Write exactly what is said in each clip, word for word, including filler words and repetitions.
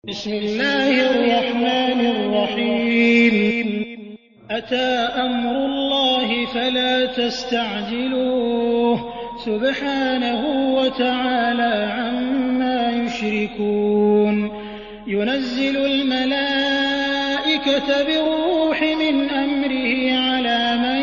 بسم الله الرحمن الرحيم أتى أمر الله فلا تستعجلوه سبحانه وتعالى عما يشركون ينزل الملائكة بالروح من أمره على من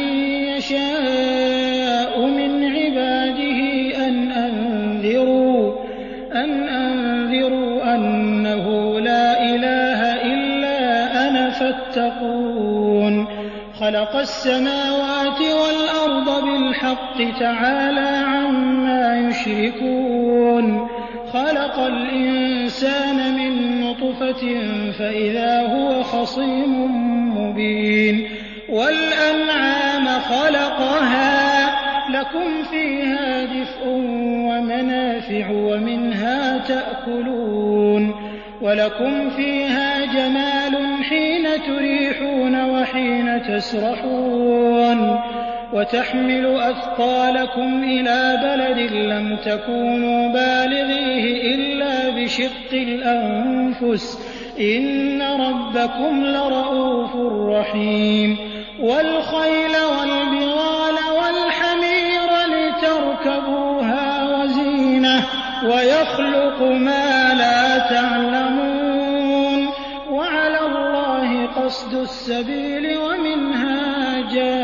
يشاء من عباده أن أنذروا أن أنذروا أنه لا إله إلا أنا فاتقون خلق السماوات والأرض بالحق تعالى عما يشركون خلق الإنسان من نطفة فإذا هو خصيم مبين والأنعام خلقها لكم فيها دفء ومنافع ومنها تأكلون ولكم فيها جمال حين تريحون وحين تسرحون وتحمل أثقالكم إلى بلد لم تكونوا بالغيه إلا بشق الأنفس إن ربكم لرءوف رحيم والخيل والبغال والحمير لتركبوها وزينة ويخلق ما لا تعلمون وعلى الله قصد السبيل ومنها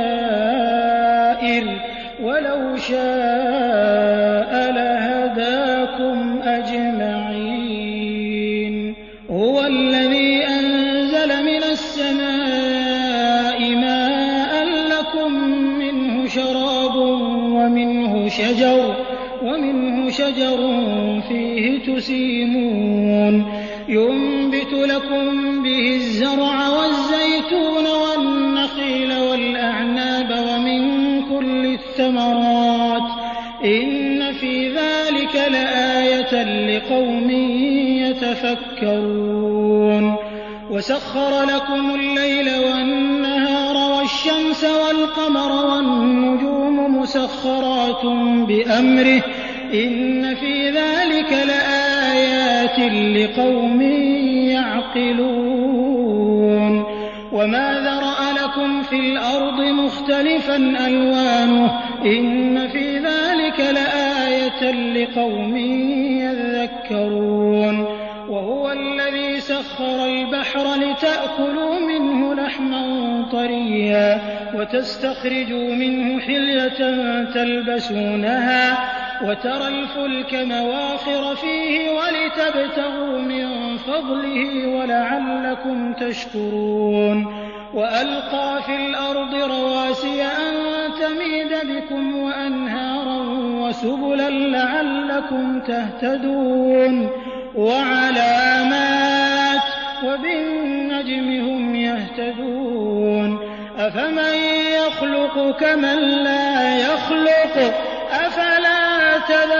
جائر ولو شاء لهداكم أجمعين هو الذي أنزل من السماء ماء لكم منه شراب ومنه شجر ومنه شجر فيه تسيمون ينبت لكم به الزرع والزيتون والنخيل والأعناب ومن كل الثمرات إن في ذلك لآية لقوم يتفكرون وسخر لكم الليل والنهار والشمس والقمر والنجوم مسخرات بأمره إن في ذلك لآيات لقوم يعقلون وما ذرأ لكم في الأرض مختلفا ألوانه إن في ذلك لآية لقوم يذكرون وهو الذي سخر البحر لتأكلوا منه لحما طريا وتستخرجوا منه حلية تلبسونها وترى الفلك مواخر فيه ولتبتغوا من فضله ولعلكم تشكرون وألقى في الأرض رواسي أن تميد بكم وأنهارا وسبلا لعلكم تهتدون وعلامات وبالنجم هم يهتدون أفمن يخلق كمن لا يخلق أفلا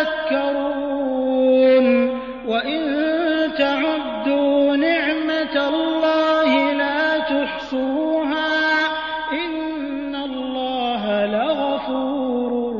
تذكرون وإن تعدوا نعمة الله لا تحصوها إن الله لغفور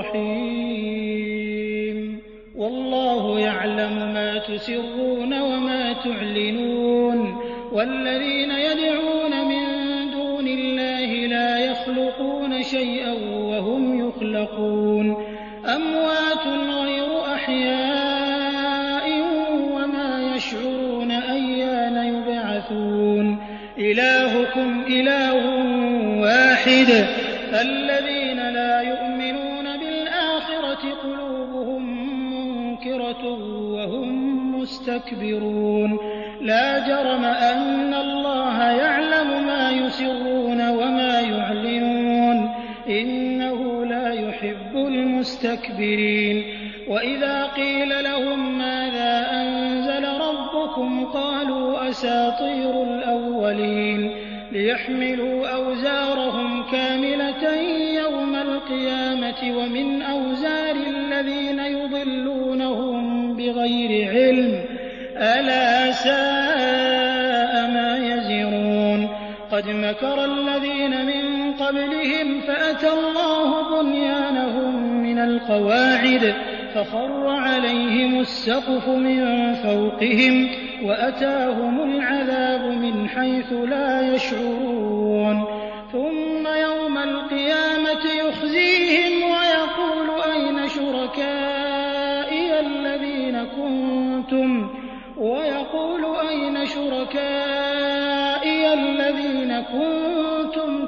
رحيم والله يعلم ما تسرون وما تعلنون والذين يدعون من دون الله لا يخلقون شيئا وهم يخلقون أموات غير أحياء وما يشعرون أيان يبعثون إلهكم إله واحد الذين لا يؤمنون بالآخرة قلوبهم منكرة وهم مستكبرون لا جرم أن الله يعلم ما يسرون وما يعلنون إنه لا يحب المستكبرين وإذا قيل لهم ماذا أنزل ربكم قالوا أساطير الأولين ليحملوا أوزارهم كاملة يوم القيامة ومن أوزار الذين يضلونهم بغير علم ألا ساء ما يزرون قد مكر الذين من قبلهم فأتى الله بنيانهم من القواعد فخر عليهم السقف من فوقهم وأتاهم العذاب من حيث لا يشعرون ثم يوم القيامة يخزيهم ويقول أين شركائي الذين كنتم ويقول أين شركائي الذين كنتم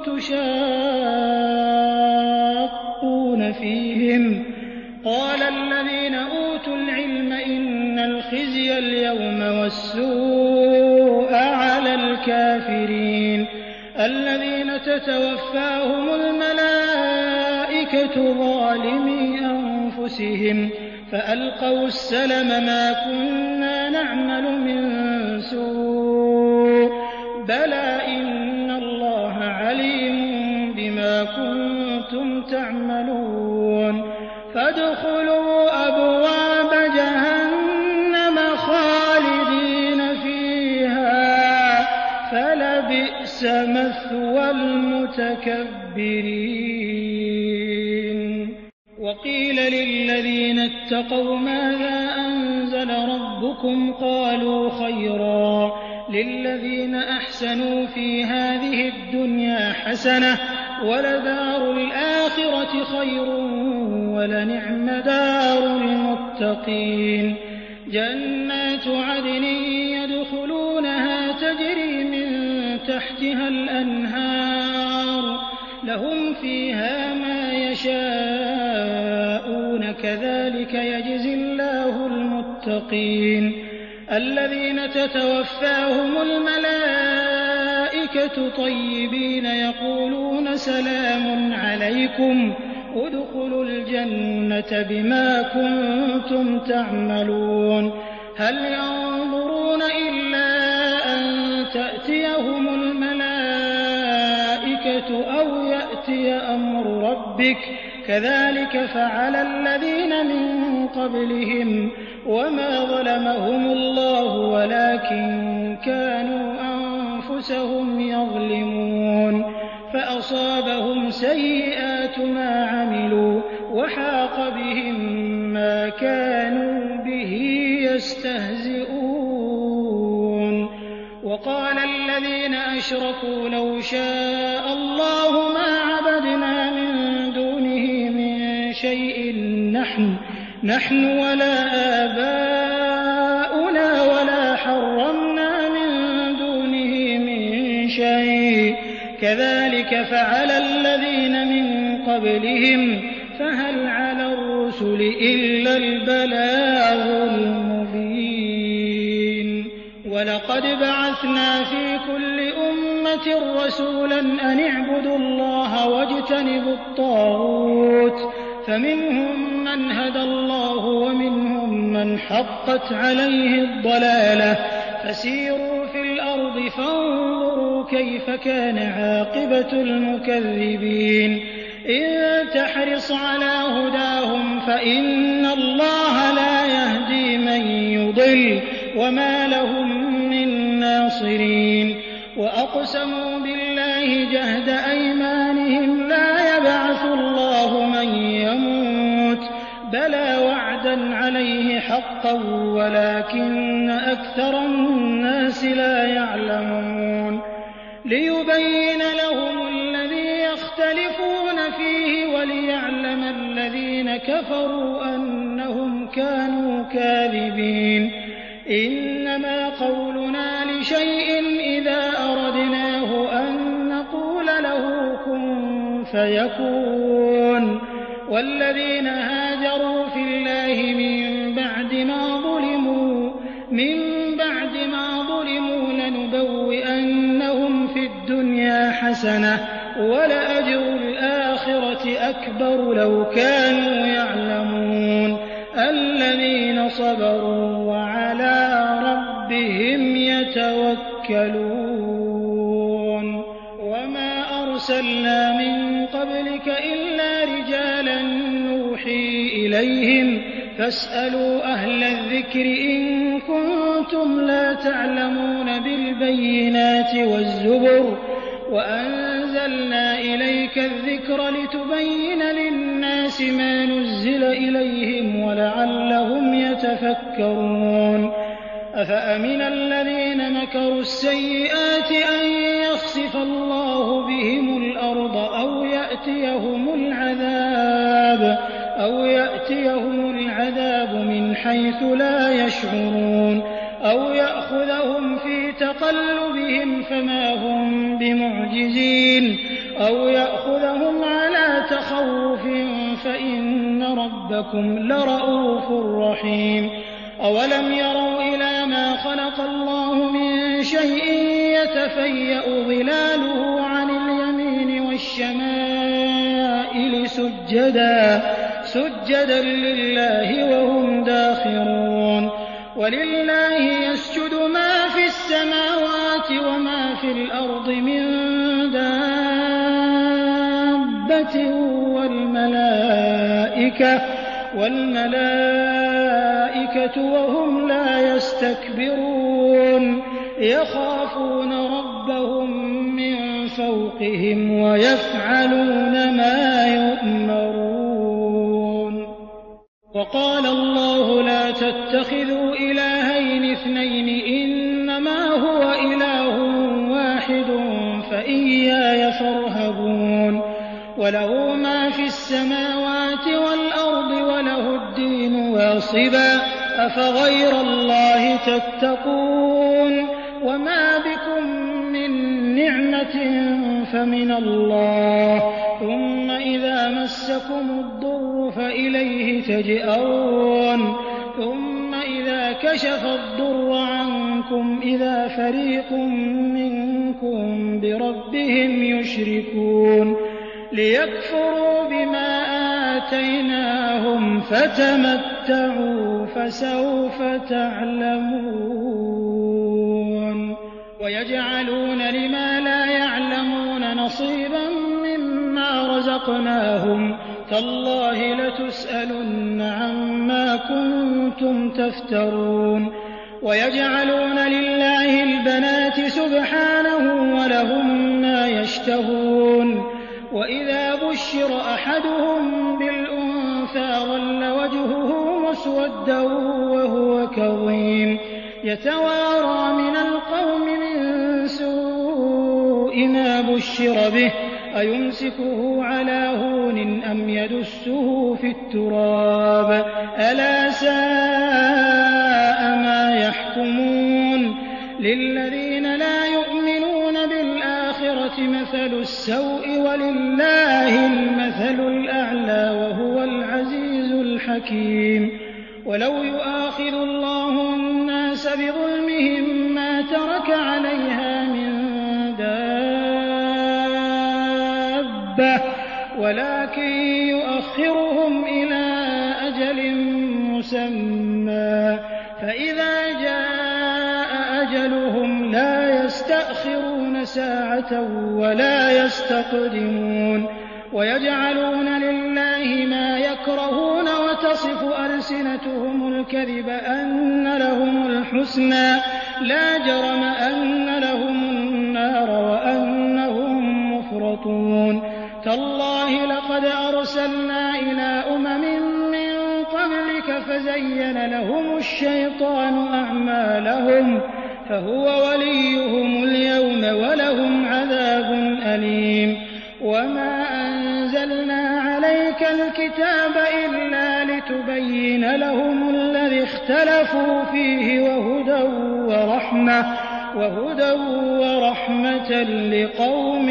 تشاقون فيهم قال الذين أوتوا العلم إن الخزي اليوم والسوء على الكافرين الذين تتوفاهم الملائكة ظالمي أنفسهم فألقوا السلم ما كنا نعمل من سوء بلى إن الله عليم بما كنتم تعملون فادخلوا أبواب جهنم خالدين فيها فلبئس مثوى المتكبرين وقيل للذين اتقوا ماذا أنزل ربكم قالوا خيرا للذين أحسنوا في هذه الدنيا حسنة ولدار الآخرة خير ولنعم دار المتقين جنات عدن يدخلونها تجري من تحتها الأنهار لهم فيها ما يشاءون كذلك يجزي الله المتقين الذين تتوفاهم الملائكة طيبين يقولون سلام عليكم ادخلوا الجنة بما كنتم تعملون هل ينظرون إلا أن تأتيهم الملائكة أو يأتي أمر ربك كذلك فعل الذين من قبلهم وما ظلمهم الله ولكن كانوا أنفسهم يظلمون فأصابهم سيئات ما عملوا وحاق بهم ما كانوا به يستهزئون وقال الذين أشركوا لو شاء الله ما عبدنا من دونه من شيء نحن نحن ولا آباؤنا ولا حرمنا من دونه من شيء كذلك فعل الذين من قبلهم فهل على الرسل إلا البلاغ المبين ولقد بعثنا في كل أمة رسولا أن اعبدوا الله واجتنبوا الطاغوت فمنهم من هدى الله ومنهم من حقت عليه الضلالة فسيروا في الأرض فانظروا كيف كان عاقبة المكذبين إن تحرص على هداهم فإن الله لا يهدي من يضل وما لهم من ناصرين وأقسموا بالله جهد أيمانهم لا يبعث الله من يموت بلى وعدا عليه حقا ولكن أكثر الناس لا يعلمون ليبين لهم الذي يختلفون فيه وليعلم الذين كفروا أنهم كانوا كاذبين إنما قولنا لشيء إذا أردناه أن نقول له كن فيكون والذين هاجروا في الله من بعد ما ظلموا من بعد ما ظلموا لنبوئنهم في الدنيا حسنة ولأجر الآخرة أكبر لو كانوا يعلمون الذين صبروا وعلى ربهم يتوكلون وما أرسلنا من قبلك إلا رجالا نوحي إليهم فاسألوا أهل الذكر إن كنتم لا تعلمون بالبينات والزبر وأنزلنا إليك الذكر لتبين للناس ما نزل إليهم ولعلهم يتفكرون أفأمن الذين مكروا السيئات أن يخسف الله بهم الأرض أو يأتيهم العذاب أو يأتيهم العذاب من حيث لا يشعرون أو يأخذهم في تقلبهم فما هم بمعجزين أو يأخذهم على تخوف فإن ربكم لرءوف رحيم أولم يروا إلى ما خلق الله من شيء يتفيأ ظلاله عن اليمين والشمائل سجدا سجدا لله وهم داخرون ولله يسجد ما في السماوات وما في الأرض من دابة والملائكة والملائكة وهم لا يستكبرون يخافون ربهم من فوقهم ويفعلون ما يؤمرون وقال الله لا تتخذوا إلهين اثنين إنما هو إله واحد فإياي فارهبون وله ما في السماوات والأرض وله الدين واصبا أفغير الله تتقون وما بكم من نعمة فمن الله ثم إذا مسكم الضر فإليه تجأرون ثم إذا كشف الضر عنكم إذا فريق منكم بربهم يشركون ليكفروا بما آتيناهم فتمتعوا فسوف تعلمون ويجعلون لما لا يعلمون نصيبا مما رزقناهم تالله لتسألن عما كنتم تفترون ويجعلون لله البنات سبحانه ولهم ما يشتهون وإذا بشر أحدهم بالأنثى ظل وجهه مسودا وهو كظيم يتوارى من القوم من سوء ما بشر به أيمسكه على هون أم يدسه في التراب ألا ساء ما يحكمون للذين لا يؤمنون بالآخرة مثل السوء ولله المثل الأعلى وهو العزيز الحكيم ولو يؤاخذ الله الناس بظلمهم ما ترك عليها من دابة ولكن يؤخرهم إلى أجل مسمى فإذا جاء أجلهم لا يستأخرون ساعة ولا يستقدمون ويجعلون لله ما يكرهون وتصف ألسنتهم الكذب أن لهم الحسنى لا جرم أن لهم النار وأنهم مفرطون تالله لقد أرسلنا إلى أمم من قبلك فزين لهم الشيطان أعمالهم فهو وليهم اليوم ولهم عذاب أليم وما أنزلنا عليك الكتاب إلا لتبين لهم الذي اختلفوا فيه وهدى ورحمة وهدى ورحمة لقوم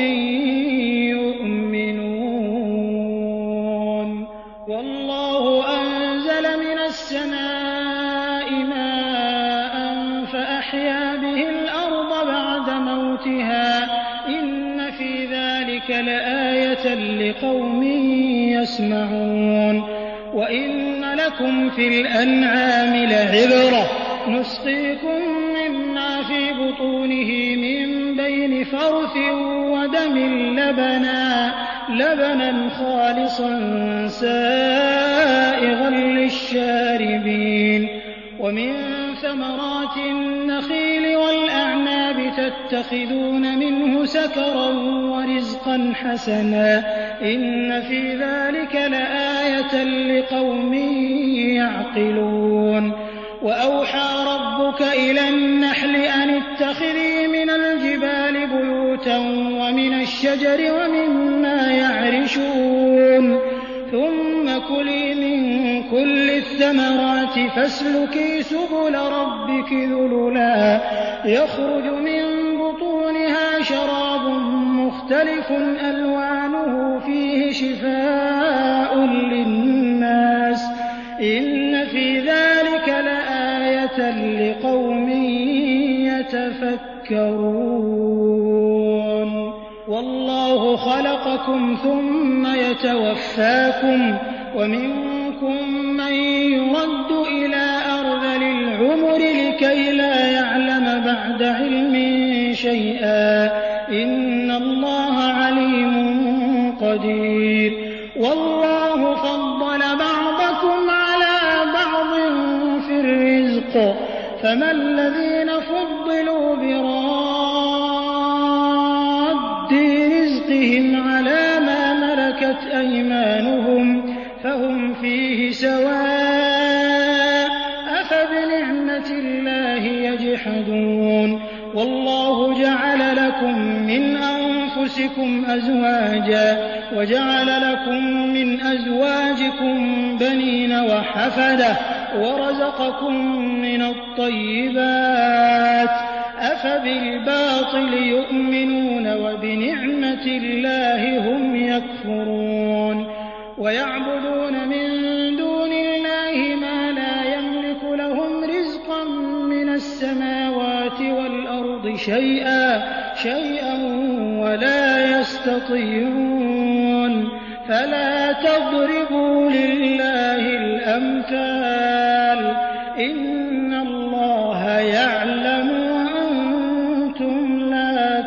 يؤمنون والله أنزل من السماء ماء فأحيا به الأرض بعد موتها إن في ذلك لآية لقوم يسمعون وإن لكم في الأنعام لعبرة نسقيكم مما في بطونه من بين فرث ودم لبنا لبنا خالصا سائغا للشاربين ومن ثمرات النخيل والأعناب تتخذون منه سكرا ورزقا حسنا إن في ذلك لآية لقوم يعقلون وأوحى ربك إلى النحل أن اتخذي من الجبال بيوتا ومن الشجر ومما يعرشون ثم كلي من كل الثمرات فاسلكي سبل ربك ذللا يخرج من بطونها شراب مختلف ألوانه فيه شفاء للناس إن في ذلك لآية لقوم يتفكرون والله خلقكم ثم يتوفاكم ومنكم من يرد إلى أرذل العمر لكي لا يعلم بعد علم شيئا إن الله عليم قدير والله فضل بعضكم على بعض في الرزق فما الذين فضلوا براد رزقهم على ما ملكت أيمانهم فهم فيه سواء أفبنعمة الله يجحدون والله جعل لكم من أنفسكم أزواجا وجعل لكم من أزواجكم بنين وحفدة ورزقكم من الطيبات أفبالباطل يؤمنون وبنعمة الله هم يكفرون ويعبدون من دون الله ما لا يملك لهم رزقا من السماوات والأرض شيئا شيئا ولا يستطيعون فلا تضربوا لله الأمثال إن الله يعلم وأنتم لا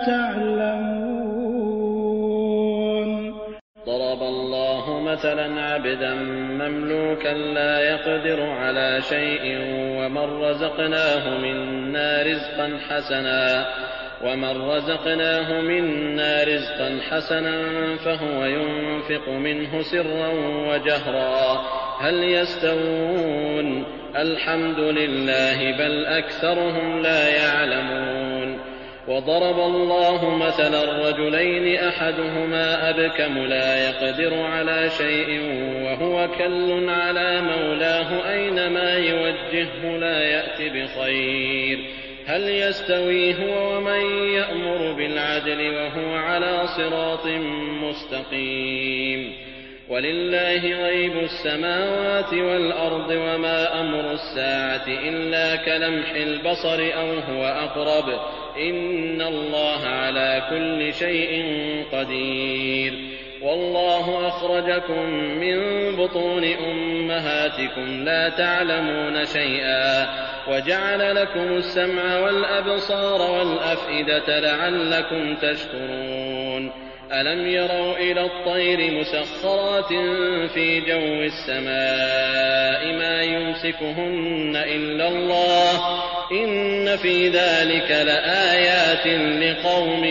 تعلمون. ضرب الله مثلا عبدا مملوكا لا يقدر على شيء ومن رزقناه منا رزقا حسنا ومن رزقناه منا رزقا حسنا فهو ينفق منه سرا وجهرا هل يستوون الحمد لله بل أكثرهم لا يعلمون. وضرب الله مثلا رجلين أحدهما أبكم لا يقدر على شيء وهو كل على مولاه أينما يوجهه لا يأت بخير هل يستوي هو ومن يأمر بالعدل وهو على صراط مستقيم. ولله غيب السماوات والأرض وما أمر الساعة إلا كلمح البصر أو هو أقرب إن الله على كل شيء قدير. والله أخرجكم من بطون أمهاتكم لا تعلمون شيئا وجعل لكم السمع والأبصار والأفئدة لعلكم تشكرون. ألم يروا إلى الطير مسخرات في جو السماء ما يمسكهن إلا الله إن في ذلك لآيات لقوم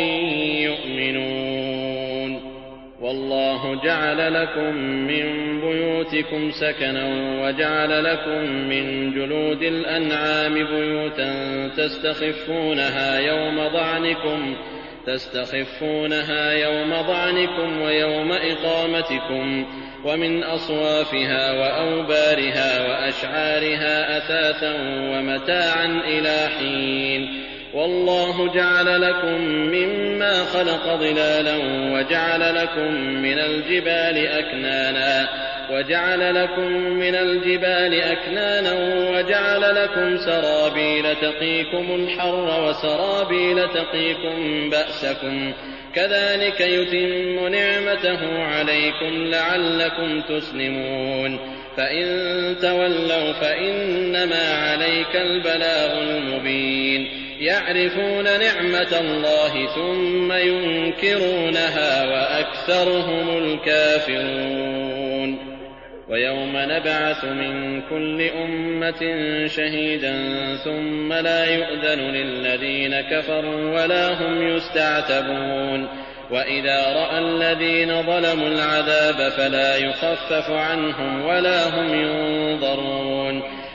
يؤمنون. والله جعل لكم من بيوتكم سكنا وجعل لكم من جلود الأنعام بيوتا تستخفونها يوم ضعنكم تستخفونها يوم ضعنكم ويوم إقامتكم ومن أصوافها وأوبارها وأشعارها أثاثا ومتاعا إلى حين. والله جعل لكم مما خلق ظلالا وجعل لكم من الجبال أكنانا وجعل لكم من الجبال أكنانا وجعل لكم سرابيل تقيكم الحر وسرابيل تقيكم بأسكم كذلك يتم نعمته عليكم لعلكم تسلمون. فإن تولوا فإنما عليك البلاغ المبين. يعرفون نعمة الله ثم ينكرونها وأكثرهم الكافرون. ويوم نبعث من كل أمة شهيدا ثم لا يؤذن للذين كفروا ولا هم يستعتبون. وإذا رأى الذين ظلموا العذاب فلا يخفف عنهم ولا هم ينظرون.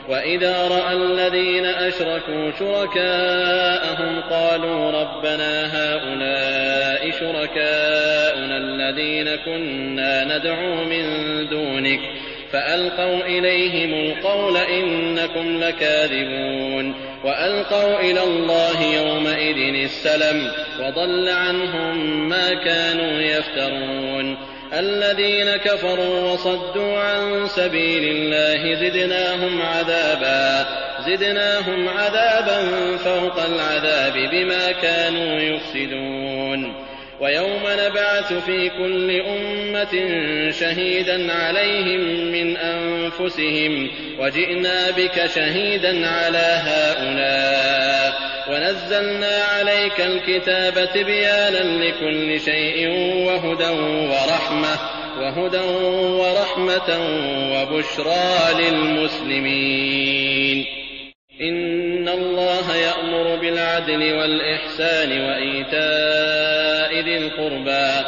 وإذا رأى الذين أشركوا شركاءهم قالوا ربنا هؤلاء شركاؤنا الذين كنا ندعو من دونك فألقوا إليهم القول إنكم لكاذبون وألقوا إلى الله يومئذ السلم وضل عنهم ما كانوا يفترون الذين كفروا وصدوا عن سبيل الله زدناهم عذابا زدناهم عذابا فوق العذاب بما كانوا يفسدون ويوم نبعث في كل أمة شهيدا عليهم من أنفسهم وجئنا بك شهيدا على هؤلاء ونزلنا عليك الكتاب تبيانا لكل شيء وهدى ورحمة وهدى ورحمة وبشرى للمسلمين إن الله يأمر بالعدل والإحسان وإيتاء ذي القربى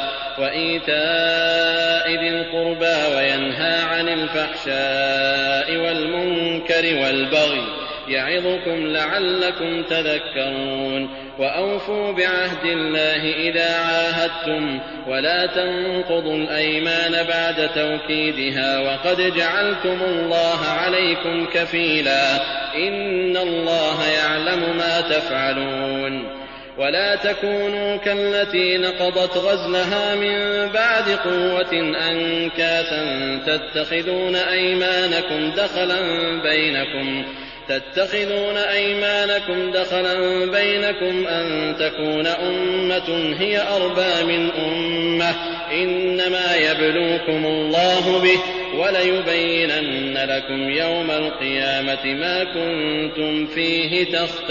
وإيتاء ذي القربى وينهى عن الفحشاء والمنكر والبغي يعظكم لعلكم تذكرون وأوفوا بعهد الله إذا عاهدتم ولا تنقضوا الأيمان بعد توكيدها وقد جعلتم الله عليكم كفيلا إن الله يعلم ما تفعلون ولا تكونوا كالتي نقضت غزلها من بعد قوة أنكاثا تتخذون أيمانكم دخلا بينكم تتخذون أيمانكم دخلا بينكم أن تكون أمة هي أربى من أمة إنما يبلوكم الله به وليبينن لكم يوم القيامة ما كنتم فيه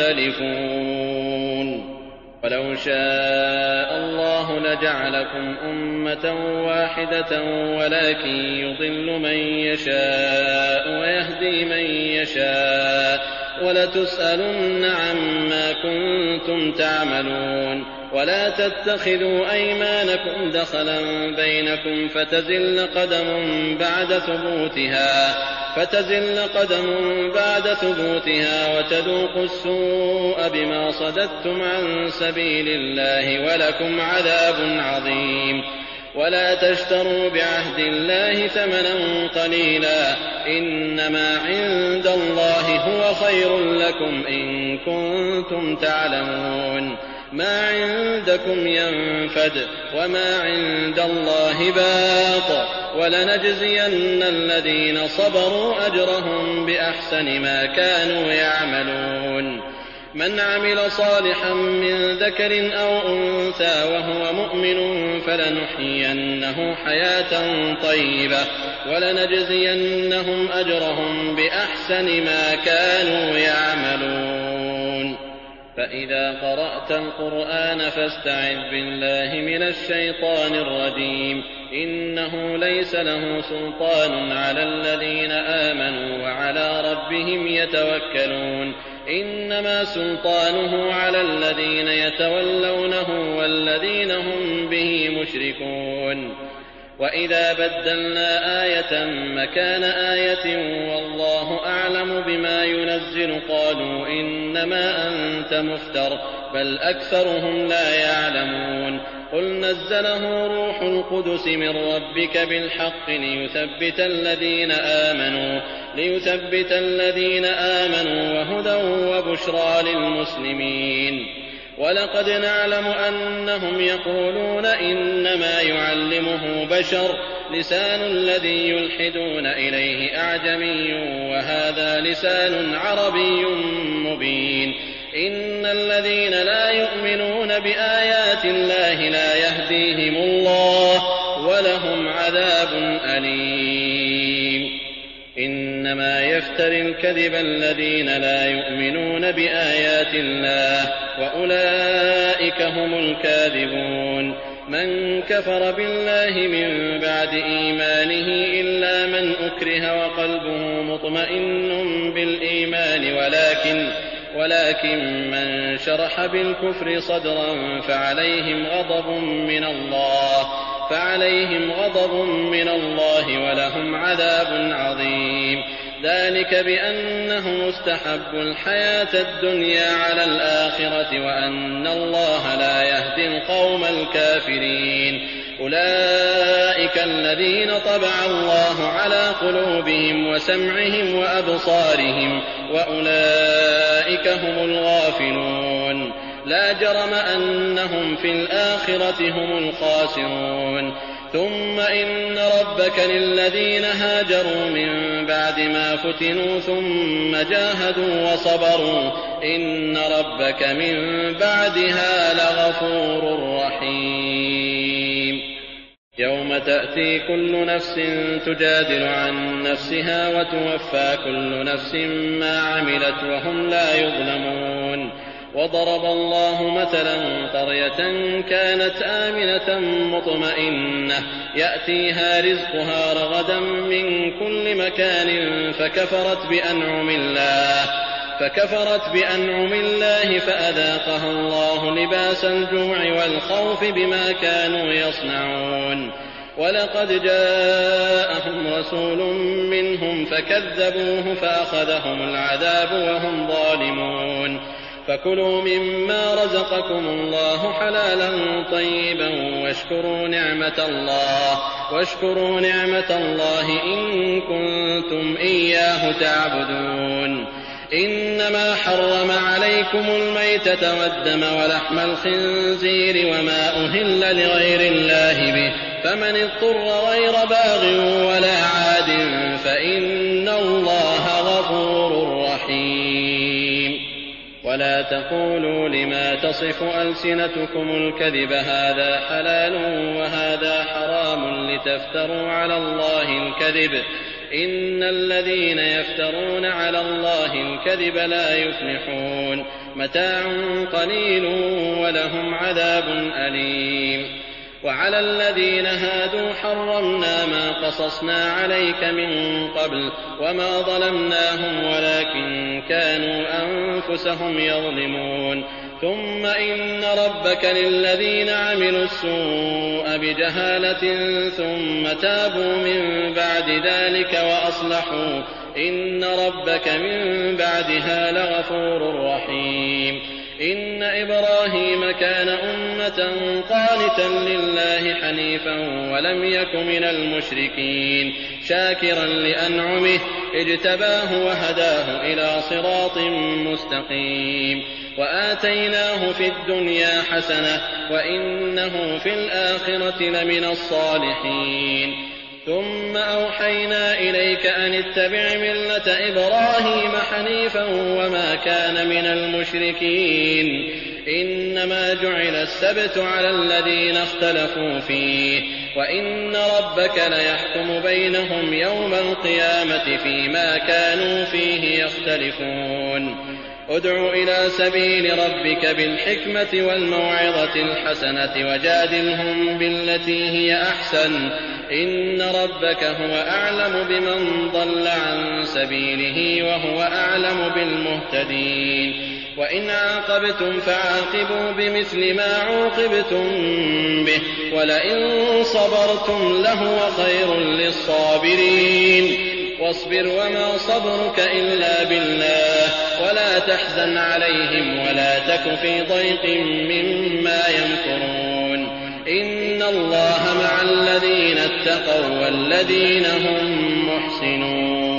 تختلفون ولو شاء الله لجعلكم أمة واحدة ولكن يضل من يشاء ويهدي من يشاء ولتسألن عما كنتم تعملون ولا تتخذوا أيمانكم دخلا بينكم فتزل قدم بعد ثبوتها فتزل قدم بعد ثبوتها وتذوقوا السوء بما صددتم عن سبيل الله ولكم عذاب عظيم ولا تشتروا بعهد الله ثمنا قليلا إنما عند الله هو خير لكم إن كنتم تعلمون ما عندكم ينفد وما عند الله باق ولنجزين الذين صبروا أجرهم بأحسن ما كانوا يعملون من عمل صالحا من ذكر أو أنثى وهو مؤمن فلنحيينه حياة طيبة ولنجزينهم أجرهم بأحسن ما كانوا يعملون فإذا قرأت القرآن فاستعذ بالله من الشيطان الرجيم إنه ليس له سلطان على الذين آمنوا وعلى ربهم يتوكلون إنما سلطانه على الذين يتولونه والذين هم به مشركون وإذا بدلنا آية مكان آية والله أعلم بما ينزل قالوا إنما أنت مفتر بل أكثرهم لا يعلمون قل نزله روح القدس من ربك بالحق ليثبت الذين آمنوا ليثبت الذين آمنوا وهدى وبشرى للمسلمين ولقد نعلم أنهم يقولون إنما يعلمه بشر لسان الذي يلحدون إليه أعجمي وهذا لسان عربي مبين إن الذين لا يؤمنون بآيات الله لا يهديهم الله ولهم عذاب أليم إنما يفتري الكذب الذين لا يؤمنون بآيات الله وأولئك هم الكاذبون من كفر بالله من بعد إيمانه إلا من أكره وقلبه مطمئن بالإيمان ولكن ولكن من شرح بالكفر صدرا فعليهم غضب من الله فعليهم غضب من الله ولهم عذاب عظيم ذلك بأنهم استحبوا الحياة الدنيا على الآخرة وأن الله لا يهدي القوم الكافرين. أولئك الذين طبع الله على قلوبهم وسمعهم وأبصارهم وأولئك هم الغافلون. لا جرم أنهم في الآخرة هم الخاسرون. ثم إن ربك للذين هاجروا من بعد ما فتنوا ثم جاهدوا وصبروا إن ربك من بعدها لغفور رحيم. يوم تأتي كل نفس تجادل عن نفسها وتوفى كل نفس ما عملت وهم لا يظلمون. وضرب الله مثلا قرية كانت آمنة مطمئنة يأتيها رزقها رغدا من كل مكان فكفرت بأنعم الله فكفرت بأنعم الله فأذاقها الله لباس الجوع والخوف بما كانوا يصنعون. ولقد جاءهم رسول منهم فكذبوه فأخذهم العذاب وهم ظالمون. فكلوا مما رزقكم الله حلالا طيبا واشكروا نعمة الله واشكروا نعمة الله إن كنتم إياه تعبدون. إنما حرم عليكم الميتة والدم ولحم الخنزير وما أهل لغير الله به فمن اضطر غير باغ ولا عاد فإن الله غفور رحيم. ولا تقولوا لما تصف ألسنتكم الكذب هذا حلال وهذا حرام لتفتروا على الله الكذب إن الذين يفترون على الله الكذب لا يفلحون. متاع قليل ولهم عذاب أليم. وعلى الذين هادوا حرمنا ما قصصنا عليك من قبل وما ظلمناهم ولكن كانوا أنفسهم يظلمون. ثم إن ربك للذين عملوا السوء بجهالة ثم تابوا من بعد ذلك وأصلحوا إن ربك من بعدها لغفور رحيم. إن إبراهيم كان أمة قانتا لله حنيفا ولم يك من المشركين شاكرا لأنعمه اجتباه وهداه إلى صراط مستقيم. وآتيناه في الدنيا حسنة وإنه في الآخرة لمن الصالحين. ثم أوحينا إليك أن اتبع ملة إبراهيم حنيفا وما كان من المشركين. إنما جعل السبت على الذين اختلفوا فيه وإن ربك ليحكم بينهم يوم القيامة فيما كانوا فيه يختلفون. ادع إلى سبيل ربك بالحكمة والموعظة الحسنة وجادلهم بالتي هي أحسن إن ربك هو أعلم بمن ضل عن سبيله وهو أعلم بالمهتدين. وإن عاقبتم فعاقبوا بمثل ما عوقبتم به ولئن صبرتم لهو خير للصابرين. واصبر وما صبرك إلا بالله ولا تحزن عليهم ولا تك في ضيق مما يمكرون. إن الله مع الذين اتقوا والذين هم محسنون.